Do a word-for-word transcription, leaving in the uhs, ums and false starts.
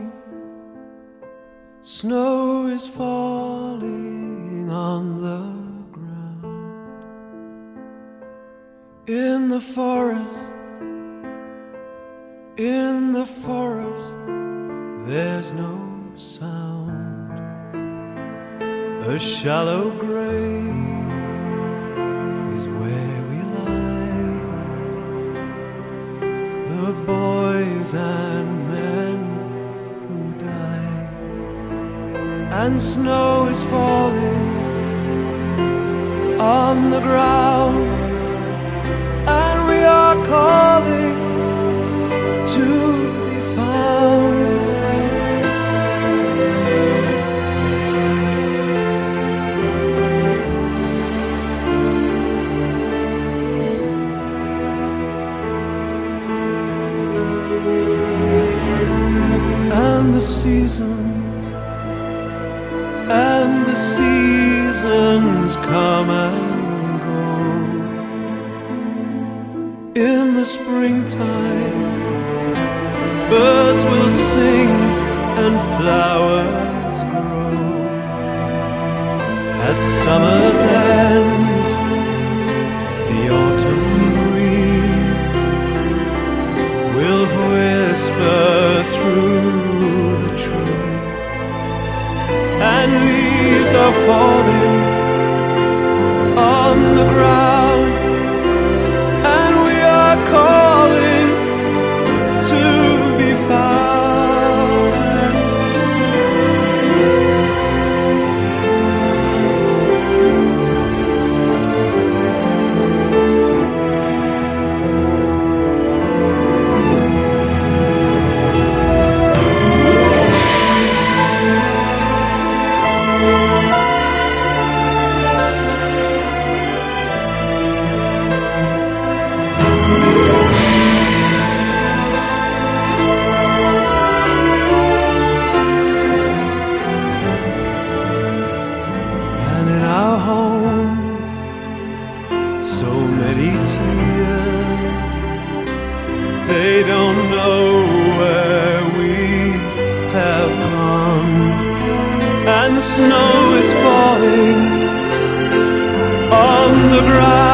falling, snow is falling on the ground. In the forest, in the forest, there's no sound. A shallow grave is where we lie, the boys and men who die. And snow is falling on the ground, and we are calling to be found. And the seasons, and the seasons come and go. In the springtime, birds will sing and flowers grow. At summer's end, the autumn breeze will whisper through the trees, and leaves are falling on the ground, and we are calling to be found. They don't know where we have gone, and snow is falling on the ground.